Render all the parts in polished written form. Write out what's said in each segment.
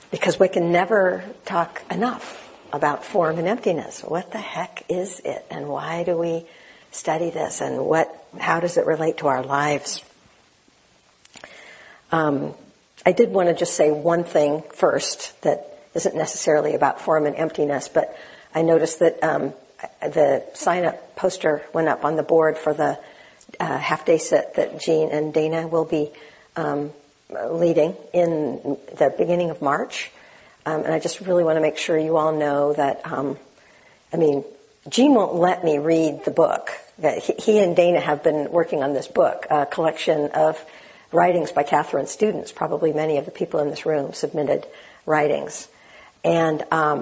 because we can never talk enough about form and emptiness. What the heck is it, and why do we study this, and how does it relate to our lives? I did want to just say one thing first that isn't necessarily about form and emptiness, but I noticed that the sign-up poster went up on the board for the half-day sit that Jean and Dana will be leading in the beginning of March. And I just really want to make sure you all know that, Jean won't let me read the book. He and Dana have been working on this book, a collection of writings by Catherine's students. Probably many of the people in this room submitted writings. And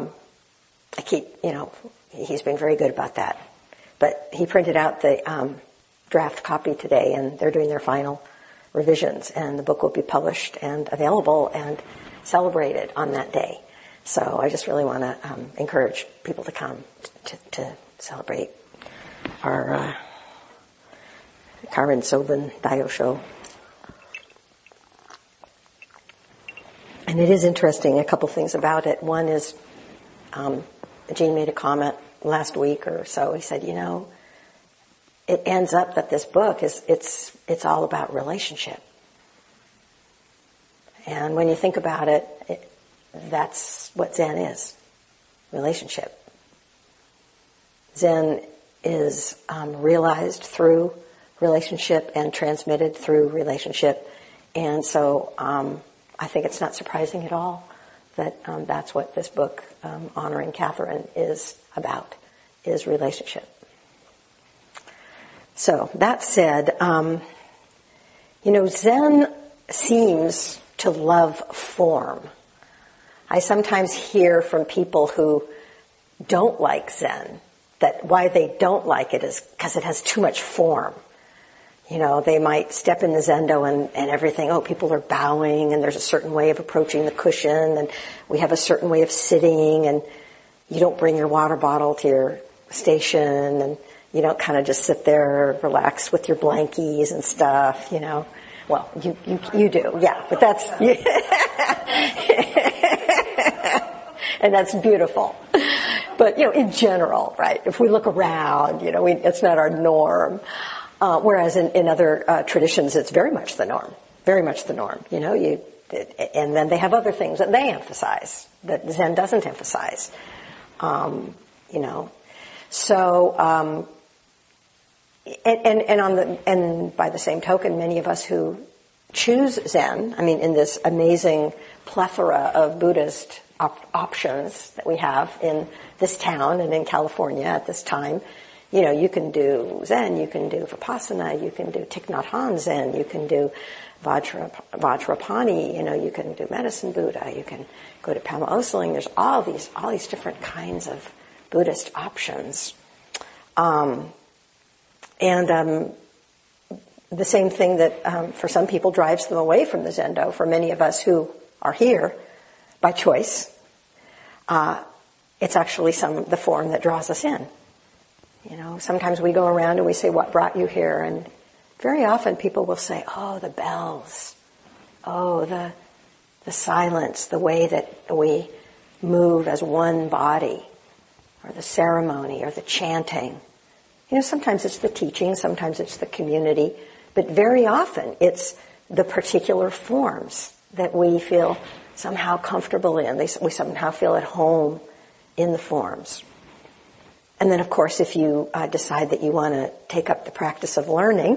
he's been very good about that. But he printed out the draft copy today, and they're doing their final revisions, and the book will be published and available and celebrated on that day. So I just really want to encourage people to come to celebrate our Karen Sobin Dio show. And it is interesting, a couple things about it. One is, Gene made a comment last week or so. He said, it ends up that this book it's all about relationship. And when you think about it, that's what Zen is. Relationship. Zen is realized through relationship and transmitted through relationship. And so I think it's not surprising at all that that's what this book, Honoring Catherine, is about, is relationship. So that said, Zen seems to love form. I sometimes hear from people who don't like Zen that why they don't like it is because it has too much form. They might step in the Zendo and everything, people are bowing, and there's a certain way of approaching the cushion, and we have a certain way of sitting, and you don't bring your water bottle to your station, and you don't kind of just sit there, relax with your blankies and stuff, Well, you do, yeah, but that's, and that's beautiful. But, in general, right, if we look around, it's not our norm. Whereas in other traditions, it's very much the norm. Very much the norm. And then they have other things that they emphasize that Zen doesn't emphasize. So and by the same token, many of us who choose Zen, in this amazing plethora of Buddhist options that we have in this town and in California at this time. You can do Zen, you can do Vipassana, you can do Thich Nhat Hanh Zen, you can do Vajrapani, you can do Medicine Buddha, you can go to Pema Oseling. There's all these different kinds of Buddhist options. And the same thing that for some people drives them away from the Zendo, for many of us who are here by choice, it's actually the form that draws us in. Sometimes we go around and we say, what brought you here? And very often people will say, the bells. The silence, the way that we move as one body, or the ceremony, or the chanting. Sometimes it's the teaching, sometimes it's the community, but very often it's the particular forms that we feel somehow comfortable in. We somehow feel at home in the forms. And then, of course, if you decide that you want to take up the practice of learning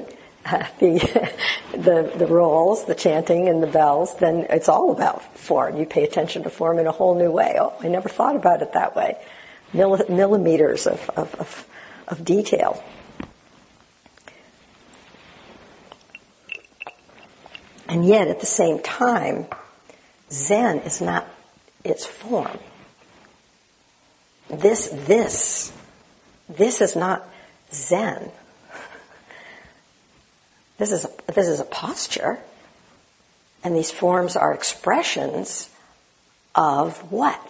the roles, the chanting, and the bells, then it's all about form. You pay attention to form in a whole new way. I never thought about it that way. Millimeters of detail. And yet, at the same time, Zen is not its form. This is not Zen. This is a posture, and these forms are expressions of what?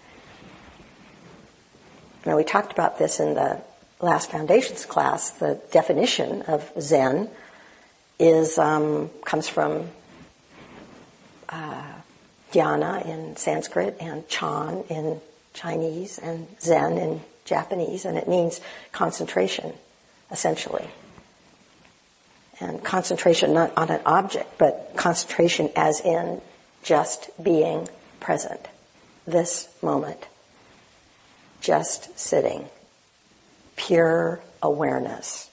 Now, we talked about this in the last Foundations class. The definition of Zen is comes from dhyana in Sanskrit, and chan in Chinese, and Zen in Japanese, and it means concentration, essentially. And concentration not on an object, but concentration as in just being present. This moment. Just sitting. Pure awareness.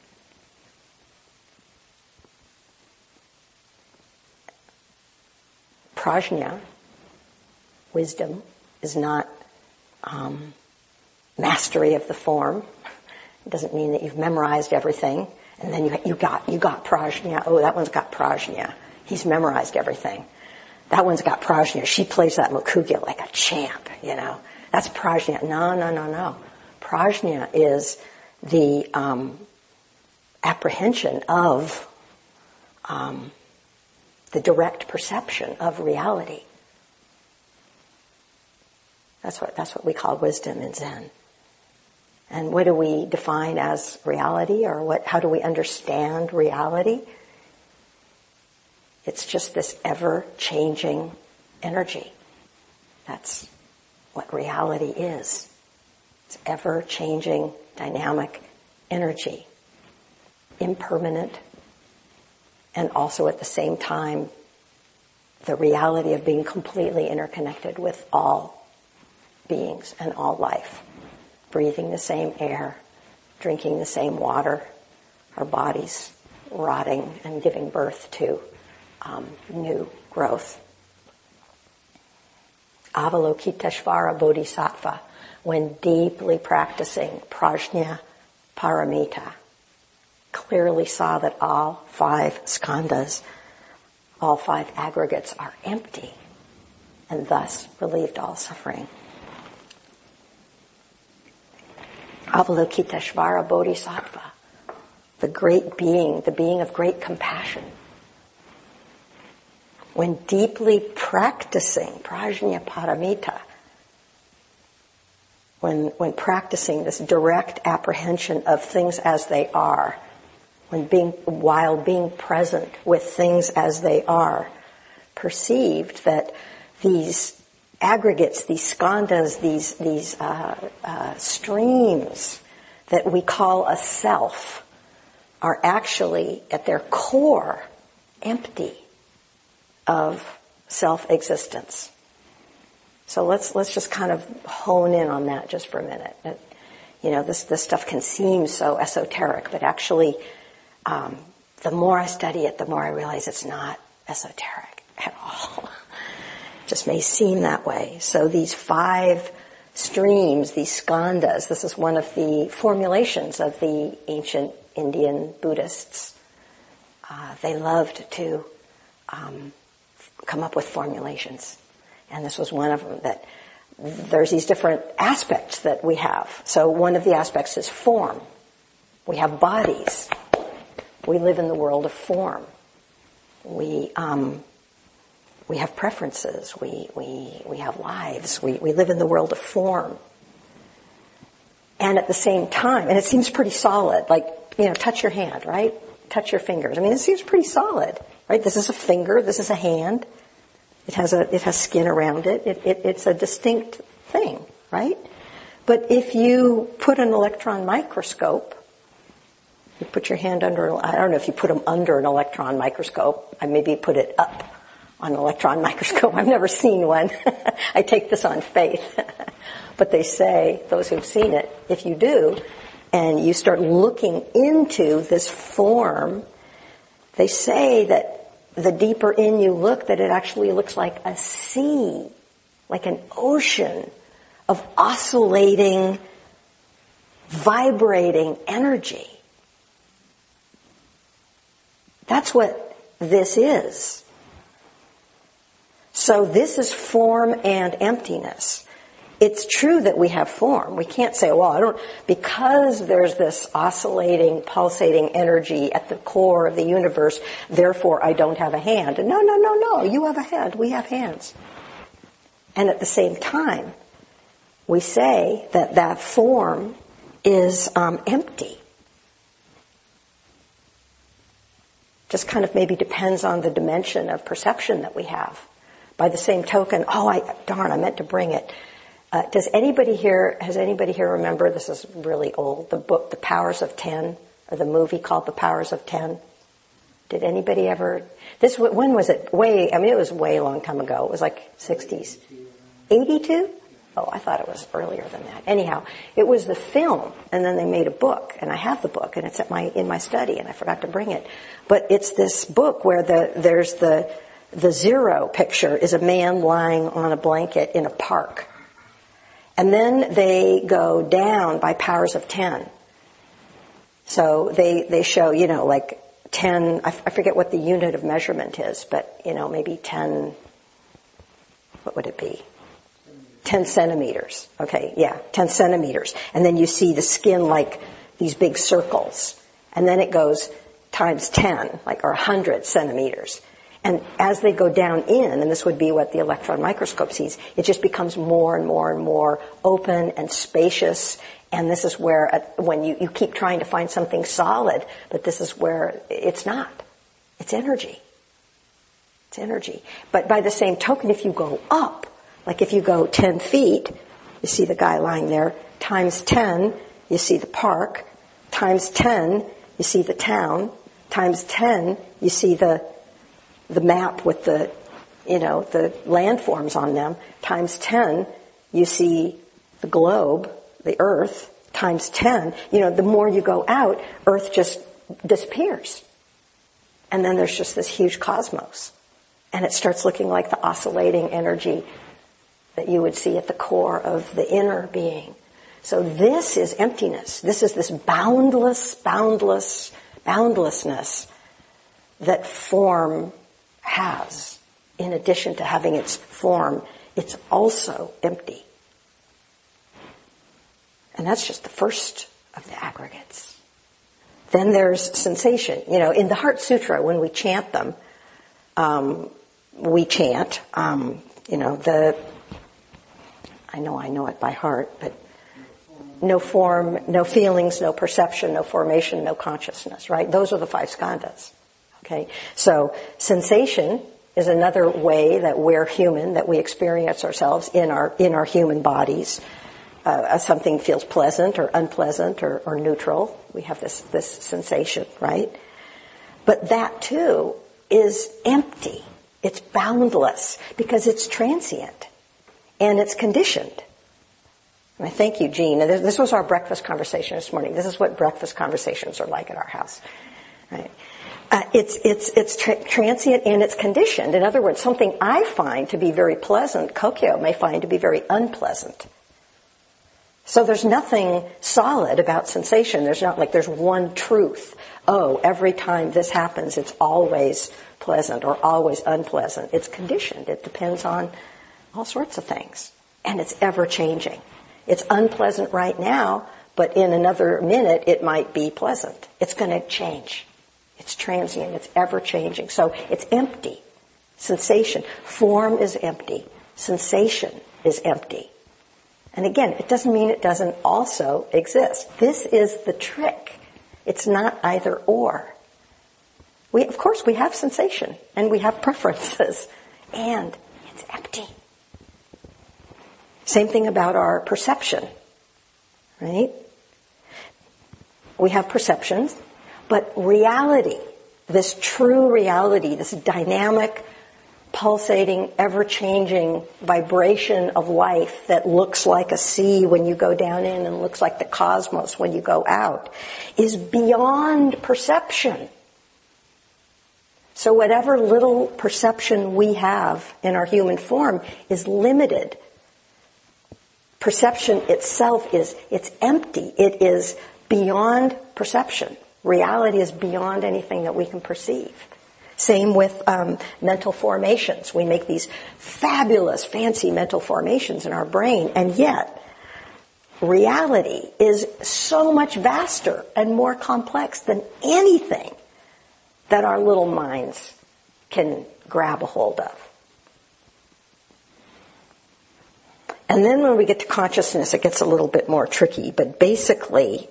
Prajna, wisdom, is not mastery of the form. It doesn't mean that you've memorized everything and then you got prajna. Oh, that one's got prajna. He's memorized everything. That one's got prajna. She plays that mukugya like a champ, That's prajna. No. Prajna is the apprehension of the direct perception of reality. That's what we call wisdom in Zen. And what do we define as reality, or how do we understand reality? It's just this ever-changing energy. That's what reality is. It's ever-changing, dynamic energy. Impermanent, and also at the same time, the reality of being completely interconnected with all beings and all life. Breathing the same air, drinking the same water, our bodies rotting and giving birth to new growth. Avalokiteshvara Bodhisattva, when deeply practicing prajna paramita, clearly saw that all 5 skandhas, all 5 aggregates are empty, and thus relieved all suffering. Avalokiteshvara Bodhisattva, the great being, the being of great compassion. When deeply practicing prajna paramita, when practicing this direct apprehension of things as they are, while being present with things as they are, perceived that these aggregates, these skandhas, these streams that we call a self are actually at their core empty of self-existence. So let's just kind of hone in on that just for a minute. This stuff can seem so esoteric, but actually, the more I study it, the more I realize it's not esoteric at all. Just may seem that way. So these 5 streams, these skandhas, this is one of the formulations of the ancient Indian Buddhists. They loved to come up with formulations. And this was one of them, that there's these different aspects that we have. So one of the aspects is form. We have bodies. We live in the world of form. We have preferences. We have lives. We live in the world of form. And at the same time, and it seems pretty solid, touch your hand, right? Touch your fingers. I mean, it seems pretty solid, right? This is a finger. This is a hand. It has skin around it. It's a distinct thing, right? But if you put an electron microscope, you put your hand under, I don't know if you put them under an electron microscope. I maybe put it up on an electron microscope. I've never seen one. I take this on faith. But they say, those who've seen it, if you do, and you start looking into this form, they say that the deeper in you look, that it actually looks like a sea, like an ocean of oscillating, vibrating energy. That's what this is. So this is form and emptiness. It's true that we have form. We can't say, because there's this oscillating, pulsating energy at the core of the universe, therefore I don't have a hand. No. You have a hand. We have hands. And at the same time, we say that form is empty. Just kind of maybe depends on the dimension of perception that we have. By the same token, I meant to bring it. Has anybody here remember, this is really old, the book, The Powers of 10, or the movie called The Powers of 10? Did anybody ever, when was it? It was way a long time ago. It was like 60s. 82? Oh, I thought it was earlier than that. Anyhow, it was the film, and then they made a book, and I have the book, and it's in my study, and I forgot to bring it. But it's this book where there's the zero picture is a man lying on a blanket in a park. And then they go down by powers of 10. So they show, like 10, I forget what the unit of measurement is, but, maybe 10, what would it be? 10 centimeters. Okay, yeah, 10 centimeters. And then you see the skin like these big circles. And then it goes times 10, or 100 centimeters. And as they go down in, and this would be what the electron microscope sees, it just becomes more and more and more open and spacious. And this is where, when you keep trying to find something solid, but this is where it's not. It's energy. It's energy. But by the same token, if you go up, like if you go 10 feet, you see the guy lying there, times 10, you see the park, times 10, you see the town, times 10, you see the map with the landforms on them, times 10, you see the globe, the earth, times 10, the more you go out, earth just disappears. And then there's just this huge cosmos. And it starts looking like the oscillating energy that you would see at the core of the inner being. So this is emptiness. This is this boundlessness that form has. In addition to having its form, it's also empty. And that's just the first of the aggregates. Then there's sensation. In the Heart Sutra, when we chant them, I know it by heart, but no form, no feelings, no perception, no formation, no consciousness, right? Those are the 5 skandhas. Okay? So sensation is another way that we're human, that we experience ourselves in our human bodies. Something feels pleasant or unpleasant or neutral. We have this sensation, right? But that too is empty. It's boundless because it's transient and it's conditioned. And I thank you, Jean. This was our breakfast conversation this morning. This is what breakfast conversations are like at our house, right? It's transient and it's conditioned. In other words, something I find to be very pleasant, Kokyo may find to be very unpleasant. So there's nothing solid about sensation. There's not like there's one truth. Oh, every time this happens, it's always pleasant or always unpleasant. It's conditioned. It depends on all sorts of things. And it's ever changing. It's unpleasant right now, but in another minute it might be pleasant. It's going to change. It's transient. It's ever changing. So it's empty. Sensation. Form is empty. Sensation is empty. And again, it doesn't mean it doesn't also exist. This is the trick. It's not either or. Of course, we have sensation and we have preferences, and it's empty. Same thing about our perception, right? We have perceptions, but reality, this true reality, this dynamic, pulsating, ever-changing vibration of life that looks like a sea when you go down in and looks like the cosmos when you go out, is beyond perception. So whatever little perception we have in our human form is limited. Perception itself it's empty. It is beyond perception. Reality is beyond anything that we can perceive. Same with mental formations. We make these fabulous, fancy mental formations in our brain, and yet reality is so much vaster and more complex than anything that our little minds can grab a hold of. And then when we get to consciousness, it gets a little bit more tricky, but basically,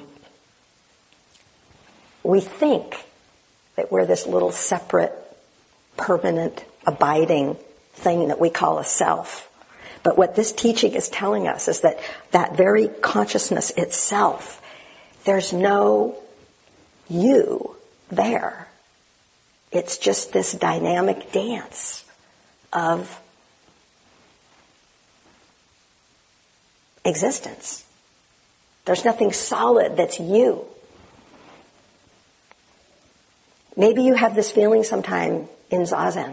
we think that we're this little separate, permanent, abiding thing that we call a self. But what this teaching is telling us is that that very consciousness itself, there's no you there. It's just this dynamic dance of existence. There's nothing solid that's you. Maybe you have this feeling sometime in Zazen.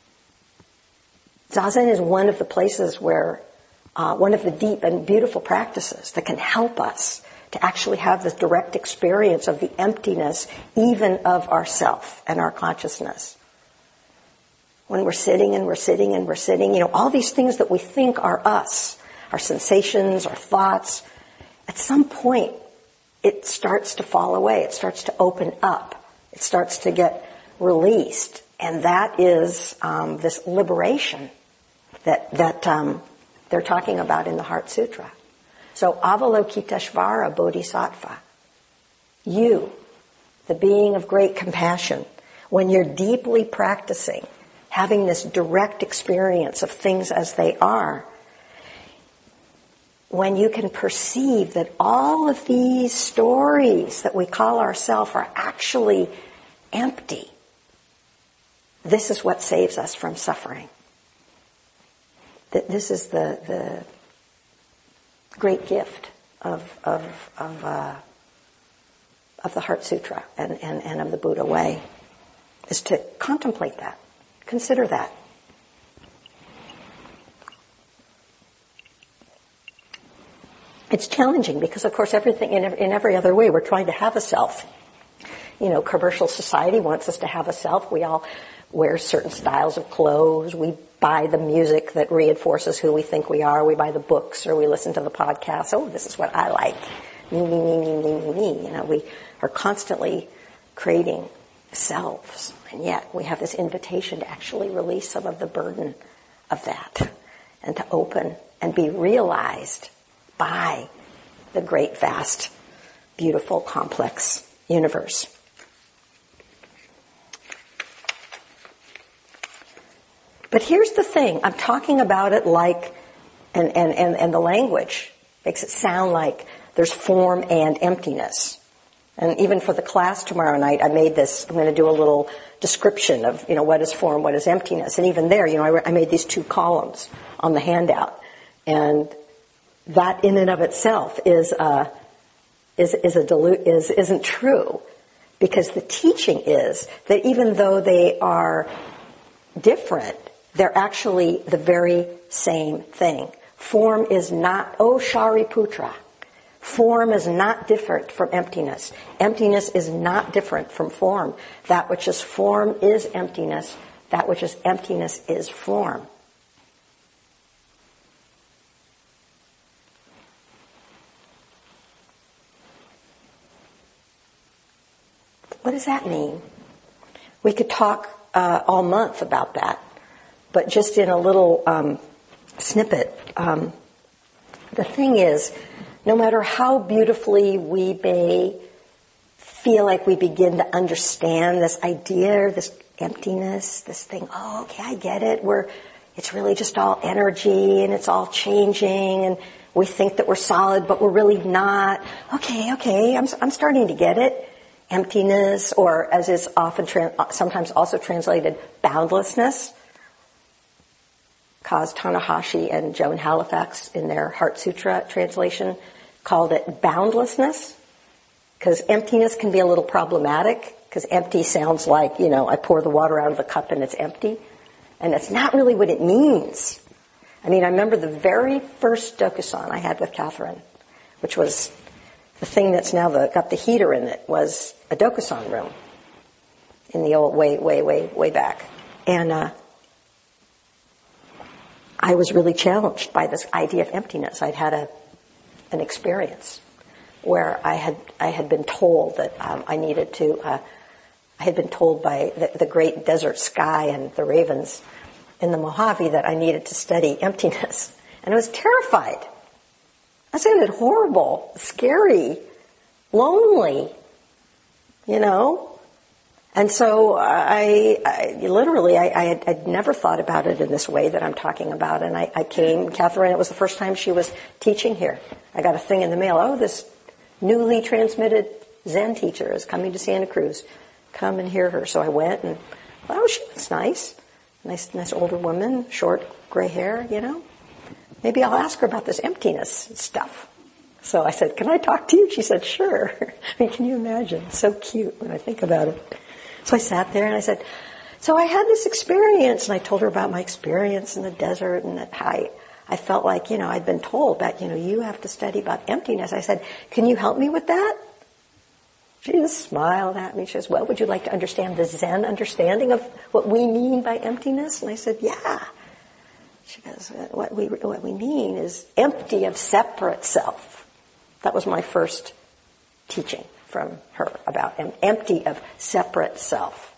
Zazen is one of the places where, one of the deep and beautiful practices that can help us to actually have this direct experience of the emptiness even of ourself and our consciousness. When we're sitting and we're sitting and we're sitting, all these things that we think are us, our sensations, our thoughts, at some point it starts to fall away. It starts to open up. It starts to get released. And that is this liberation that they're talking about in the Heart Sutra. So Avalokiteshvara Bodhisattva, you, the being of great compassion, when you're deeply practicing, having this direct experience of things as they are, when you can perceive that all of these stories that we call ourself are actually empty, this is what saves us from suffering. This is the great gift of the Heart Sutra and of the Buddha way, is to contemplate that, consider that. It's challenging because, of course, everything in every other way we're trying to have a self. Commercial society wants us to have a self. We all wear certain styles of clothes. We buy the music that reinforces who we think we are. We buy the books or we listen to the podcasts. Oh, this is what I like. Me, me, me, me, me, me, me. We are constantly creating selves. And yet we have this invitation to actually release some of the burden of that and to open and be realized by the great, vast, beautiful, complex universe. But here's the thing. I'm talking about it like, and the language makes it sound like there's form and emptiness. And even for the class tomorrow night, I made this, I'm going to do a little description of, what is form, what is emptiness. And even there, I made these two columns on the handout. And that in and of itself isn't true. Because the teaching is that even though they are different, they're actually the very same thing. Form is not, Shariputra, form is not different from emptiness. Emptiness is not different from form. That which is form is emptiness. That which is emptiness is form. What does that mean? We could talk all month about that, but just in a little snippet. The thing is, no matter how beautifully we may feel like we begin to understand this idea, this emptiness, this thing, okay, I get it. It's really just all energy and it's all changing and we think that we're solid, but we're really not. Okay, I'm starting to get it. Emptiness, or as is often sometimes also translated, boundlessness. Kaz Tanahashi and Joan Halifax in their Heart Sutra translation called it boundlessness, because emptiness can be a little problematic, because empty sounds like, I pour the water out of the cup and it's empty. And it's not really what it means. I remember the very first Dokusan I had with Catherine, which was the thing that's now got the heater in it, was a Dokusan room in the old way back. And I was really challenged by this idea of emptiness. I'd had an experience where I had been told that I needed to. I had been told by the great desert sky and the ravens in the Mojave that I needed to study emptiness, and I was terrified. I sounded horrible, scary, lonely, And so I'd never thought about it in this way that I'm talking about. And I came, Catherine, it was the first time she was teaching here. I got a thing in the mail. Oh, this newly transmitted Zen teacher is coming to Santa Cruz. Come and hear her. So I went and, oh, she looks nice. Nice older woman, short gray hair, Maybe I'll ask her about this emptiness stuff. So I said, can I talk to you? She said, sure. I mean, can you imagine? It's so cute when I think about it. So I sat there and I said, so I had this experience. And I told her about my experience in the desert and that I felt like, I'd been told that, you have to study about emptiness. I said, can you help me with that? She just smiled at me. She says, well, would you like to understand the Zen understanding of what we mean by emptiness? And I said, yeah. She goes, what we mean is empty of separate self. That was my first teaching from her about empty of separate self.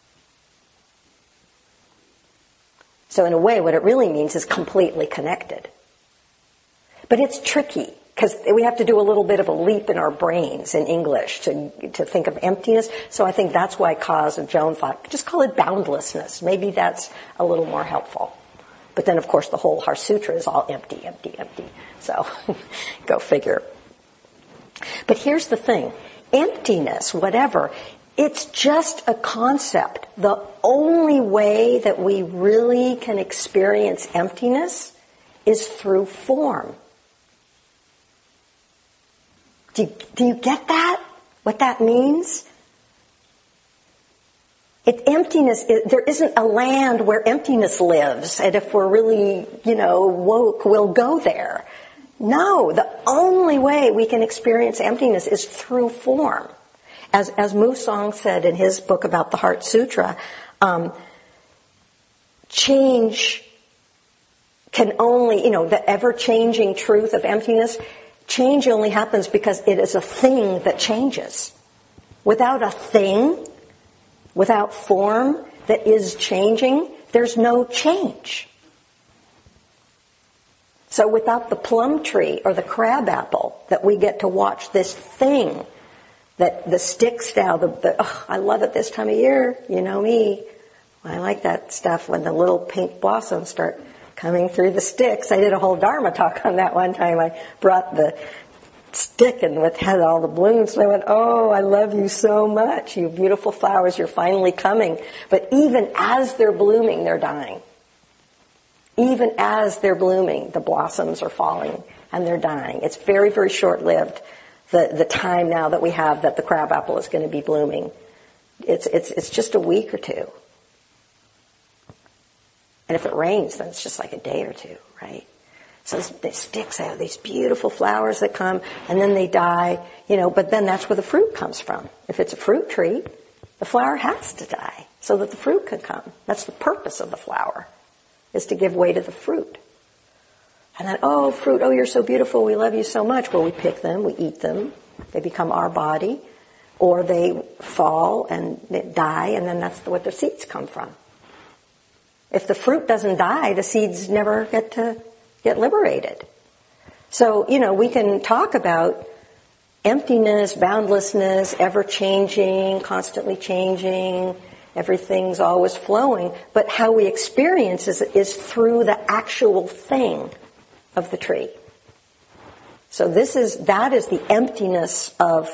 So in a way, what it really means is completely connected. But it's tricky, because we have to do a little bit of a leap in our brains in English to think of emptiness. So I think that's why Kaz and Joan thought, just call it boundlessness. Maybe that's a little more helpful. But then, of course, the whole Heart Sutra is all empty, empty, empty. So go figure. But here's the thing. Emptiness, whatever, it's just a concept. The only way that we really can experience emptiness is through form. Do you get that? What that means? Emptiness, there isn't a land where emptiness lives, and if we're really, woke, we'll go there. No, the only way we can experience emptiness is through form. As Musang said in his book about the Heart Sutra, change can only, the ever-changing truth of emptiness, change only happens because it is a thing that changes. Without a thing, without form that is changing, there's no change. So without the plum tree or the crab apple that we get to watch this thing, that the sticks now, I love it this time of year, you know me. I like that stuff when the little pink blossoms start coming through the sticks. I did a whole Dharma talk on that one time. I brought the stick and it had all the blooms. And I went, oh, I love you so much. You beautiful flowers, you're finally coming. But even as they're blooming, they're dying. Even as they're blooming, the blossoms are falling and they're dying. It's very, very short-lived, the time now that we have that the crabapple is going to be blooming. It's just a week or two. And if it rains, then it's just like a day or two, right? So the sticks have these beautiful flowers that come, and then they die, but then that's where the fruit comes from. If it's a fruit tree, the flower has to die so that the fruit can come. That's the purpose of the flower, is to give way to the fruit. And then, oh, fruit, oh, you're so beautiful, we love you so much. Well, we pick them, we eat them, they become our body, or they fall and they die, and then that's what the seeds come from. If the fruit doesn't die, the seeds never get liberated. So, we can talk about emptiness, boundlessness, ever-changing, constantly changing, everything's always flowing, but how we experience is through the actual thing of the tree. So that is the emptiness of,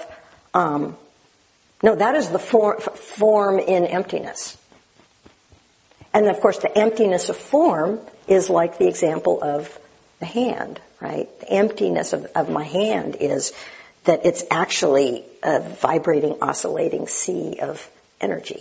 that is the form in emptiness. And of course the emptiness of form is like the example of the hand, right? The emptiness of my hand is that it's actually a vibrating, oscillating sea of energy.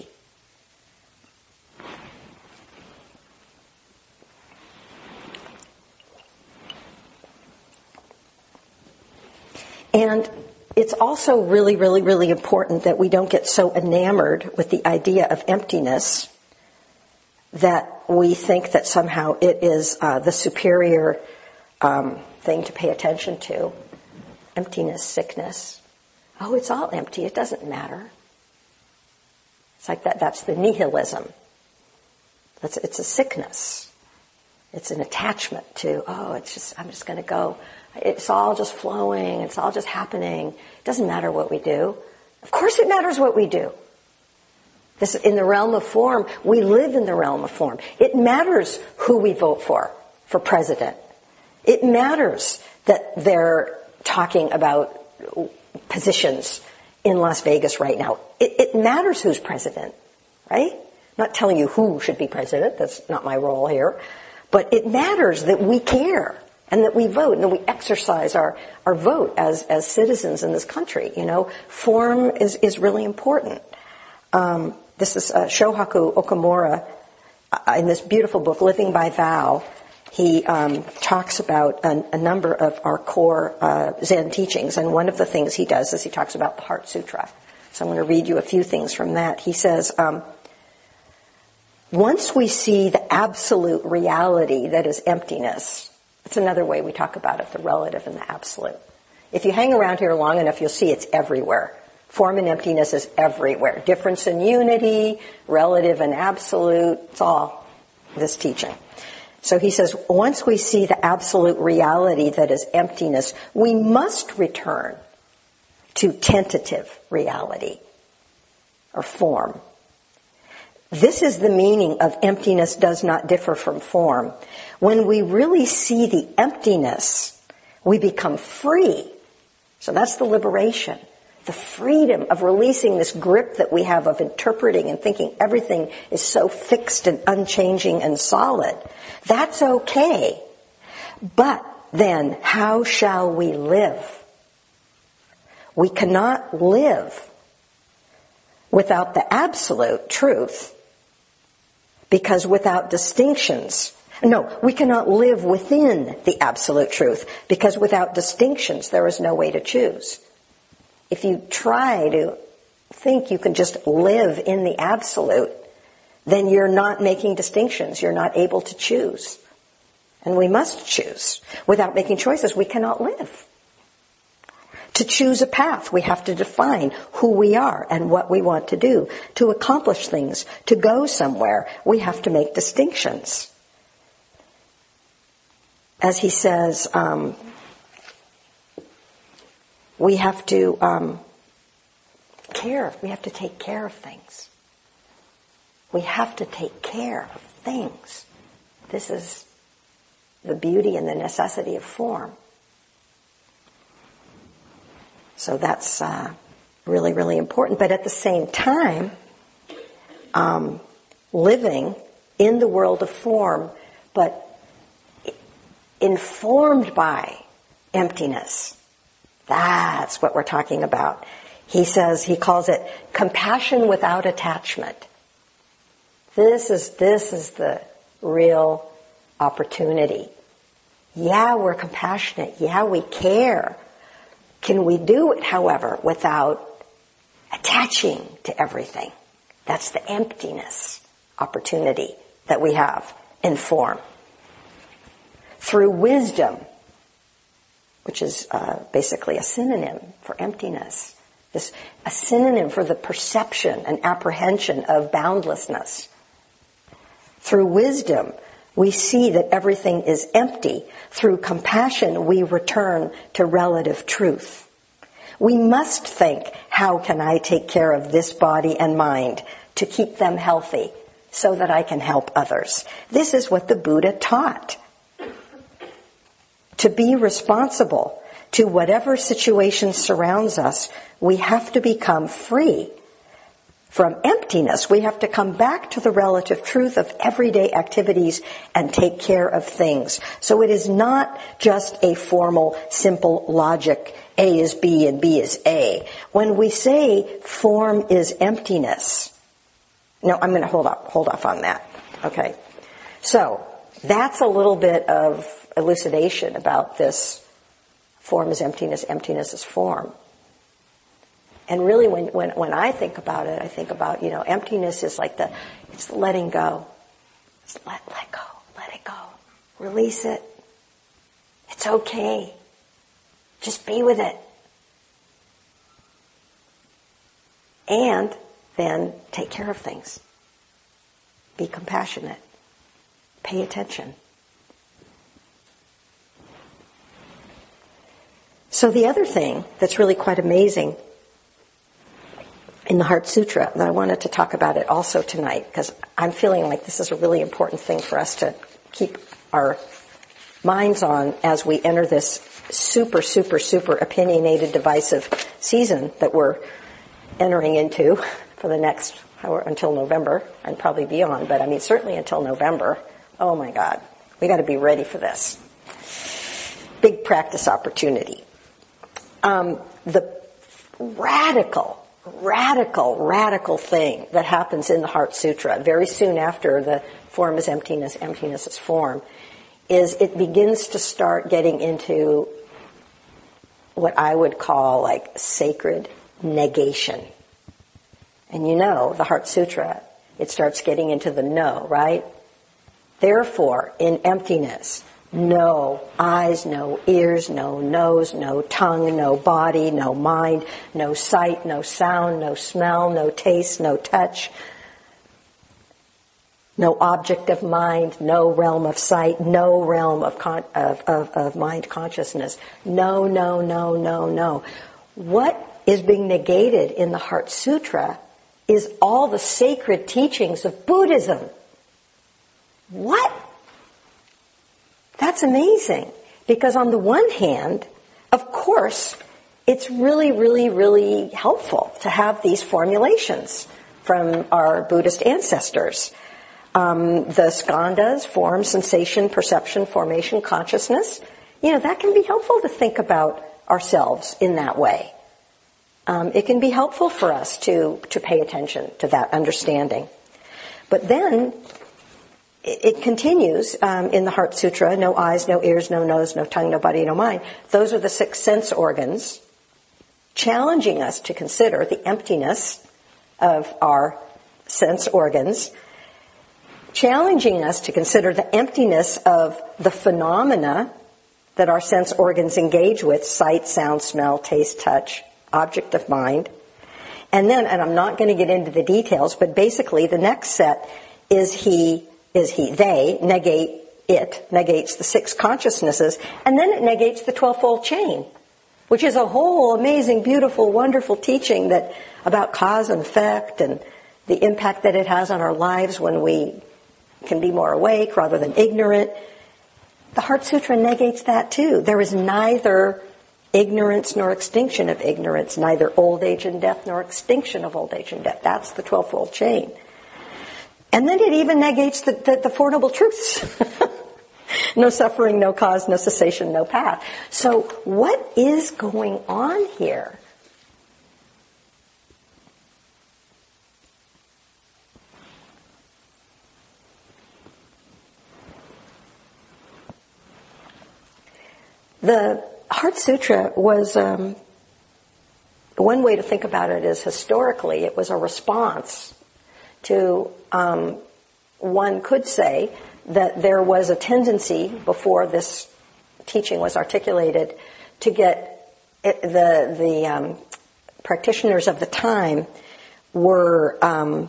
And it's also really, really, really important that we don't get so enamored with the idea of emptiness that we think that somehow it is the superior thing to pay attention to. Emptiness, sickness. Oh, it's all empty. It doesn't matter. It's like that. That's the nihilism. It's a sickness. It's an attachment to, I'm just going to go. It's all just flowing. It's all just happening. It doesn't matter what we do. Of course it matters what we do. This, in the realm of form, we live in the realm of form. It matters who we vote for president. It matters that they're talking about positions in Las Vegas right now. It matters who's president, right? I'm not telling you who should be president. That's not my role here. But it matters that we care and that we vote and that we exercise our vote as citizens in this country. You know, form is really important. This is Shohaku Okamura in this beautiful book, Living by Vow. He talks about a number of our core Zen teachings, and one of the things he does is he talks about the Heart Sutra. So I'm going to read you a few things from that. He says, once we see the absolute reality that is emptiness, that's another way we talk about it, the relative and the absolute. If you hang around here long enough, you'll see it's everywhere. Form and emptiness is everywhere. Difference and unity, relative and absolute, it's all this teaching. So he says, once we see the absolute reality that is emptiness, we must return to tentative reality or form. This is the meaning of emptiness does not differ from form. When we really see the emptiness, we become free. So that's the liberation. The freedom of releasing this grip that we have of interpreting and thinking everything is so fixed and unchanging and solid. That's okay. But then, how shall we live? We cannot live without the absolute truth, because without distinctions, we cannot live within the absolute truth, because without distinctions there is no way to choose. If you try to think you can just live in the absolute, then you're not making distinctions. You're not able to choose. And we must choose. Without making choices, we cannot live. To choose a path, we have to define who we are and what we want to do. To accomplish things, to go somewhere, we have to make distinctions. As he says, we have to care. We have to take care of things. We have to take care of things. This is the beauty and the necessity of form. So that's really, really important. But at the same time, living in the world of form, but informed by emptiness. That's what we're talking about. He says, he calls it compassion without attachment. This is the real opportunity. Yeah, we're compassionate. Yeah, we care. Can we do it, however, without attaching to everything? That's the emptiness opportunity that we have in form. Through wisdom, which is basically a synonym for emptiness. A synonym for the perception and apprehension of boundlessness. Through wisdom, we see that everything is empty. Through compassion, we return to relative truth. We must think, how can I take care of this body and mind to keep them healthy so that I can help others? This is what the Buddha taught. To be responsible to whatever situation surrounds us, we have to become free from emptiness. We have to come back to the relative truth of everyday activities and take care of things. So it is not just a formal, simple logic, A is B and B is A. When we say form is emptiness, no, I'm going to hold off on that. Okay. So that's a little bit of elucidation about this form is emptiness, emptiness is form. And really when I think about it, I think about, emptiness is like it's letting go. It's let it go. Release it. It's okay. Just be with it. And then take care of things. Be compassionate. Pay attention. So the other thing that's really quite amazing in in the Heart Sutra, and I wanted to talk about it also tonight because I'm feeling like this is a really important thing for us to keep our minds on as we enter this super, super, super opinionated, divisive season that we're entering into for the next, until November and probably beyond, but I mean certainly until November. Oh my God, we got to be ready for this. Big practice opportunity. The radical thing that happens in the Heart Sutra very soon after the form is emptiness, emptiness is form, is it begins to start getting into what I would call like sacred negation. And you know, the Heart Sutra, it starts getting into the no, right? Therefore, in emptiness, no eyes, no ears, no nose, no tongue, no body, no mind, no sight, no sound, no smell, no taste, no touch, no object of mind, no realm of sight, no realm of mind consciousness. No, no, no, no, no. What is being negated in the Heart Sutra is all the sacred teachings of Buddhism. What? That's amazing. Because on the one hand, of course, it's really, really, really helpful to have these formulations from our Buddhist ancestors. The skandhas, form, sensation, perception, formation, consciousness, that can be helpful to think about ourselves in that way. It can be helpful for us to pay attention to that understanding. But then it continues in the Heart Sutra, no eyes, no ears, no nose, no tongue, no body, no mind. Those are the 6 sense organs, challenging us to consider the emptiness of our sense organs, challenging us to consider the emptiness of the phenomena that our sense organs engage with, sight, sound, smell, taste, touch, object of mind. And then, and I'm not going to get into the details, but basically the next set is they negates the 6 consciousnesses, and then it negates the 12-fold chain, which is a whole amazing, beautiful, wonderful teaching that about cause and effect and the impact that it has on our lives when we can be more awake rather than ignorant. The Heart Sutra negates that too. There is neither ignorance nor extinction of ignorance, neither old age and death nor extinction of old age and death. That's the 12-fold chain. And then it even negates the Four Noble Truths. No suffering, no cause, no cessation, no path. So what is going on here? The Heart Sutra was, one way to think about it is historically it was a response to, one could say that there was a tendency before this teaching was articulated to get the practitioners of the time were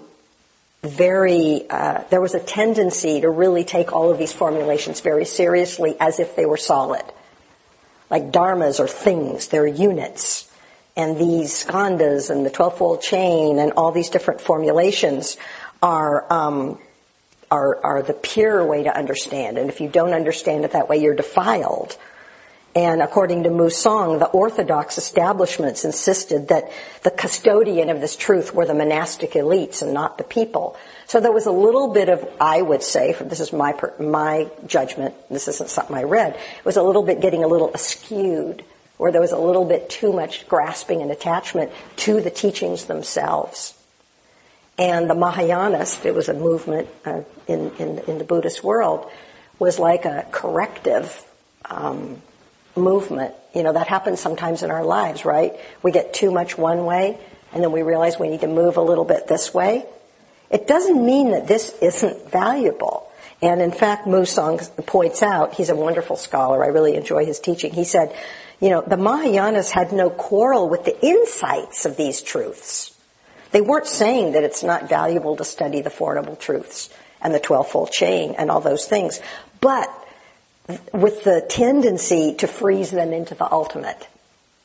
there was a tendency to really take all of these formulations very seriously as if they were solid. Like dharmas are things, they're units. And these skandhas and the 12-fold chain and all these different formulations are the pure way to understand. And if you don't understand it that way, you're defiled. And according to Musang, the orthodox establishments insisted that the custodian of this truth were the monastic elites and not the people. So there was a little bit of, I would say, this is my judgment, this isn't something I read, it was a little bit getting a little askewed, where there was a little bit too much grasping and attachment to the teachings themselves. And the Mahayanas, it was a movement in the Buddhist world, was like a corrective movement. That happens sometimes in our lives, right? We get too much one way, and then we realize we need to move a little bit this way. It doesn't mean that this isn't valuable. And in fact, Musang points out, he's a wonderful scholar, I really enjoy his teaching. He said, the Mahayanas had no quarrel with the insights of these truths. They weren't saying that it's not valuable to study the Four Noble Truths and the 12-fold chain and all those things, but with the tendency to freeze them into the ultimate.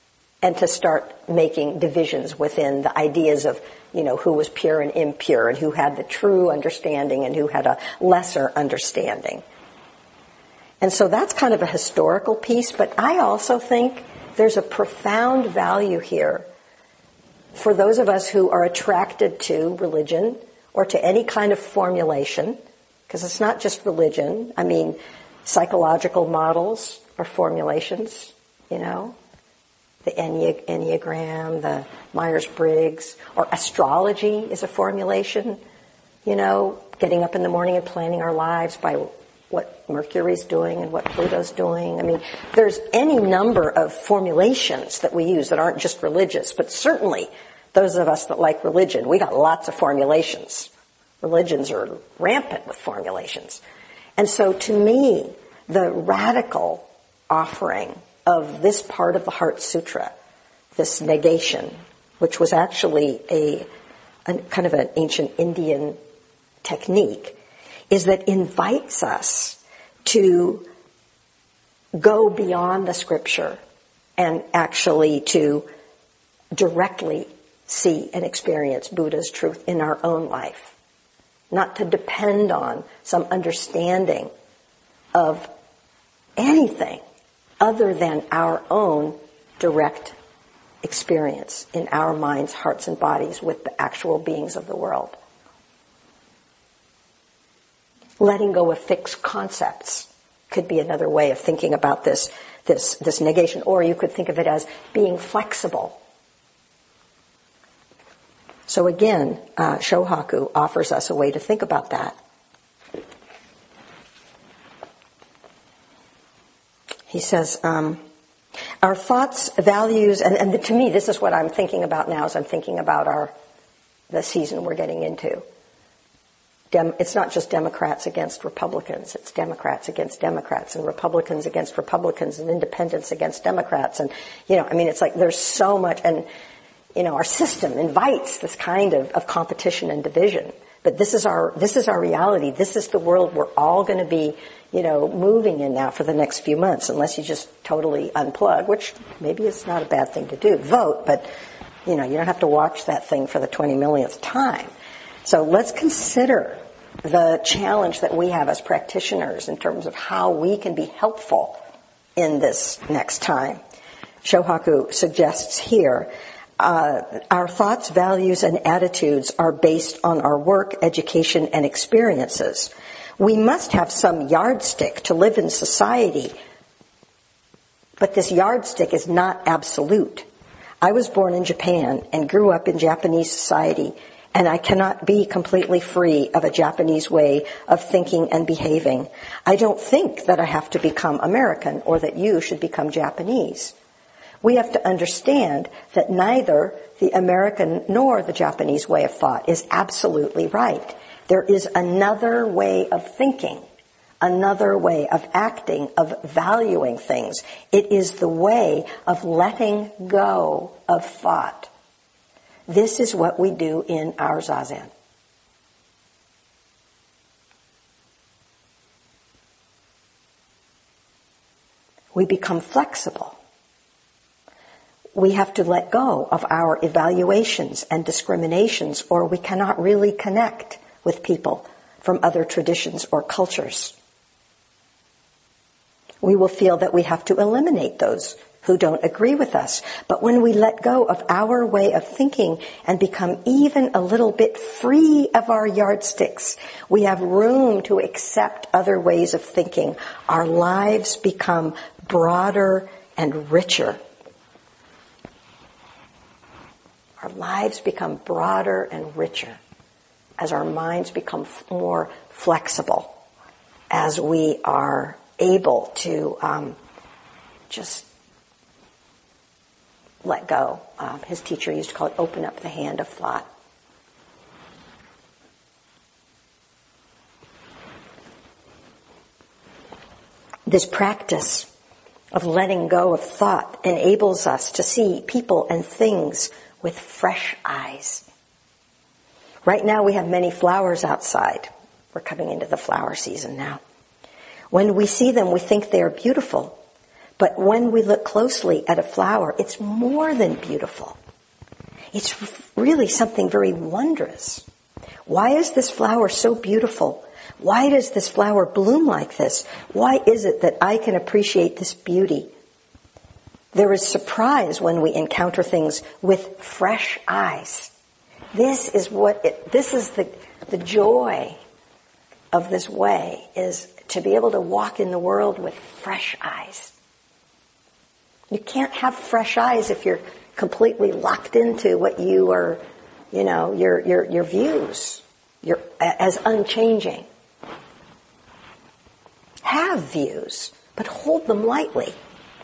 and to start making divisions within the ideas of, who was pure and impure, and who had the true understanding and who had a lesser understanding. And so that's kind of a historical piece, but I also think there's a profound value here for those of us who are attracted to religion or to any kind of formulation, because it's not just religion. I mean, psychological models are formulations, the Enneagram, the Myers-Briggs, or astrology is a formulation, getting up in the morning and planning our lives by what Mercury's doing and what Pluto's doing. I mean, there's any number of formulations that we use that aren't just religious, but certainly those of us that like religion, we got lots of formulations. Religions are rampant with formulations. And so to me, the radical offering of this part of the Heart Sutra, this negation, which was actually a kind of an ancient Indian technique, is that invites us to go beyond the scripture and actually to directly see and experience Buddha's truth in our own life. Not to depend on some understanding of anything other than our own direct experience in our minds, hearts, and bodies with the actual beings of the world. Letting go of fixed concepts could be another way of thinking about this negation, or you could think of it as being flexible. So again, Shohaku offers us a way to think about that. He says, our thoughts, values, and to me, this is what I'm thinking about now as I'm thinking about the season we're getting into. It's not just Democrats against Republicans. It's Democrats against Democrats and Republicans against Republicans and independents against Democrats. And, it's like there's so much. And, our system invites this kind of competition and division. But this is our reality. This is the world we're all going to be, moving in now for the next few months, unless you just totally unplug, which maybe is not a bad thing to do. Vote, but, you don't have to watch that thing for the 20 millionth time. So let's consider the challenge that we have as practitioners in terms of how we can be helpful in this next time. Shohaku suggests here, our thoughts, values, and attitudes are based on our work, education, and experiences. We must have some yardstick to live in society, but this yardstick is not absolute. I was born in Japan and grew up in Japanese society, and I cannot be completely free of a Japanese way of thinking and behaving. I don't think that I have to become American or that you should become Japanese. We have to understand that neither the American nor the Japanese way of thought is absolutely right. There is another way of thinking, another way of acting, of valuing things. It is the way of letting go of thought. This is what we do in our Zazen. We become flexible. We have to let go of our evaluations and discriminations, or we cannot really connect with people from other traditions or cultures. We will feel that we have to eliminate those who don't agree with us. But when we let go of our way of thinking and become even a little bit free of our yardsticks, we have room to accept other ways of thinking. Our lives become broader and richer. Our lives become broader and richer as our minds become more flexible, as we are able to just let go. His teacher used to call it open up the hand of thought. This practice of letting go of thought enables us to see people and things with fresh eyes. Right now we have many flowers outside. We're coming into the flower season now. When we see them, we think they are beautiful. But when we look closely at a flower, it's more than beautiful. It's really something very wondrous. Why is this flower so beautiful? Why does this flower bloom like this? Why is it that I can appreciate this beauty? There is surprise when we encounter things with fresh eyes. This is the joy of this way, is to be able to walk in the world with fresh eyes. You can't have fresh eyes if you're completely locked into what you are, your views, as unchanging. Have views, but hold them lightly.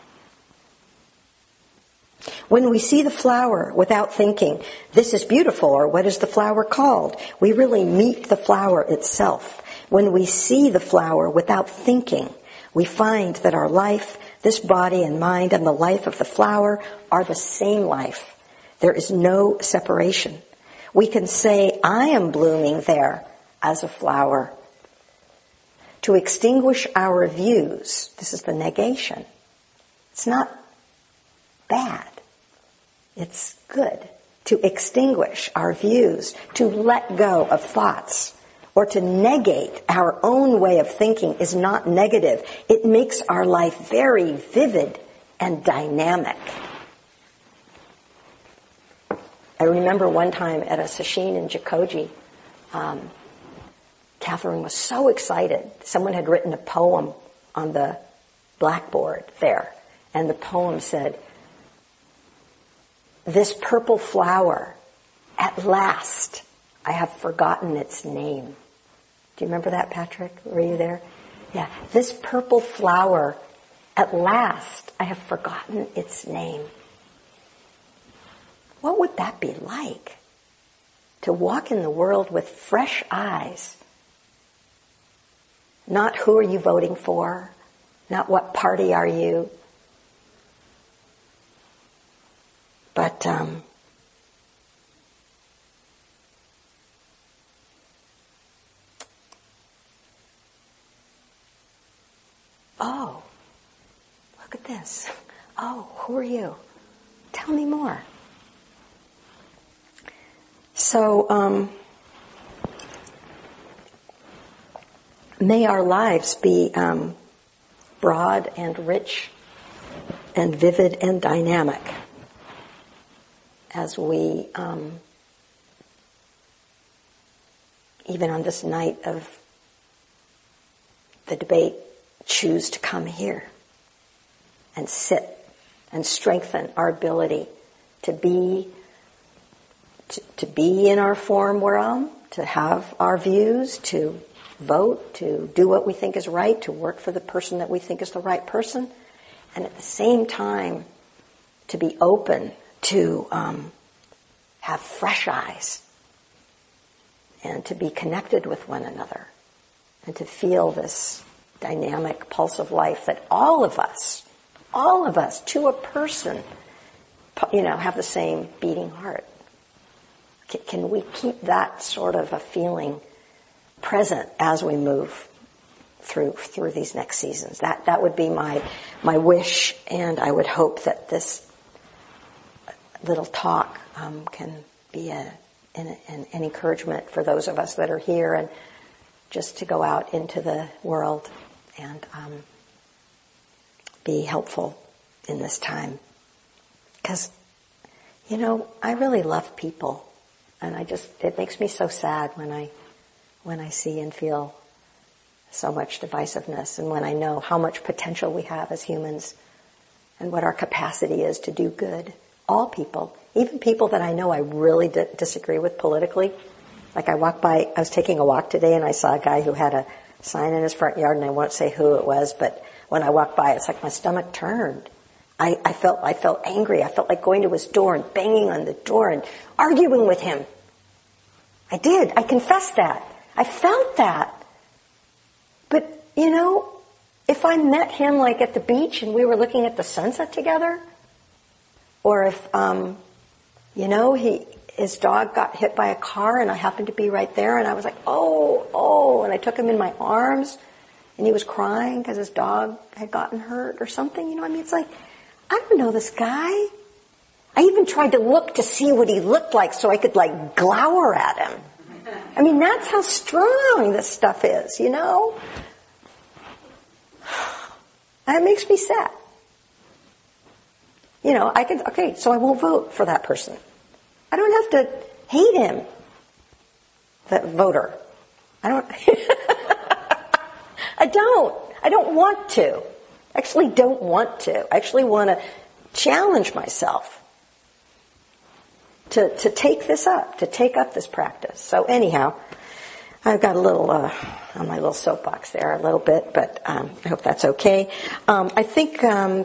When we see the flower without thinking, this is beautiful, or what is the flower called? We really meet the flower itself. When we see the flower without thinking, we find that our life, this body and mind, and the life of the flower are the same life. There is no separation. We can say, I am blooming there as a flower. To extinguish our views, this is the negation. It's not bad. It's good. To extinguish our views, to let go of thoughts, or to negate our own way of thinking is not negative. It makes our life very vivid and dynamic. I remember one time at a sesshin in Jikoji, Catherine was so excited. Someone had written a poem on the blackboard there, and the poem said, "This purple flower, at last, I have forgotten its name." Do you remember that, Patrick? Were you there? Yeah. This purple flower, at last, I have forgotten its name. What would that be like? To walk in the world with fresh eyes. Not who are you voting for, not what party are you, but oh, look at this. Oh, who are you? Tell me more. So, may our lives be broad and rich and vivid and dynamic as we, even on this night of the debate, choose to come here and sit and strengthen our ability to be in our form realm, to have our views, to vote, to do what we think is right, to work for the person that we think is the right person, and at the same time to be open to have fresh eyes and to be connected with one another and to feel this dynamic pulse of life that all of us, to a person, have the same beating heart. Can we keep that sort of a feeling present as we move through these next seasons? That would be my wish, and I would hope that this little talk can be an encouragement for those of us that are here, and just to go out into the world and be helpful in this time. Because, I really love people. And it makes me so sad when I see and feel so much divisiveness, and when I know how much potential we have as humans and what our capacity is to do good. All people, even people that I know I really disagree with politically. Like I was taking a walk today and I saw a guy who had a sign in his front yard, and I won't say who it was, but when I walked by, it's like my stomach turned. I felt angry. I felt like going to his door and banging on the door and arguing with him. I did. I confessed that. I felt that. But, if I met him like at the beach and we were looking at the sunset together, or if, his dog got hit by a car and I happened to be right there and I was like, oh, and I took him in my arms, and he was crying because his dog had gotten hurt or something. You know, I mean, it's like, I don't know this guy. I even tried to look to see what he looked like so I could like glower at him. I mean, that's how strong this stuff is, you know? That makes me sad. You know, so I won't vote for that person. I don't have to hate him, that voter. I don't want to. I actually don't want to. I actually want to challenge myself to take this up, to take up this practice. So anyhow, I've got a little, on my little soapbox there a little bit, but I hope that's okay. I think that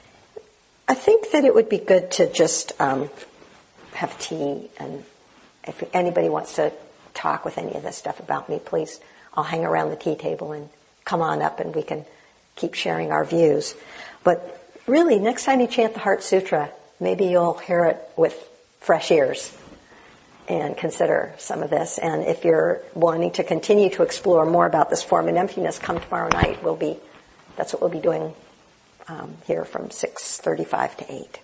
it would be good to just have tea, and if anybody wants to talk with any of this stuff about me, please, I'll hang around the tea table and come on up and we can keep sharing our views. But really, next time you chant the Heart Sutra, maybe you'll hear it with fresh ears and consider some of this. And if you're wanting to continue to explore more about this form and emptiness, come tomorrow night. That's what we'll be doing here from 6:35 to 8.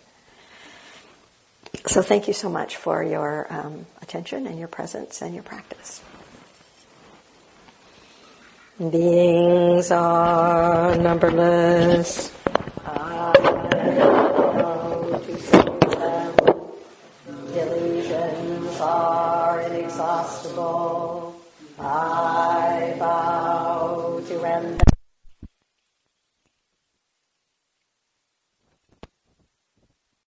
So thank you so much for your attention and your presence and your practice. Beings are numberless.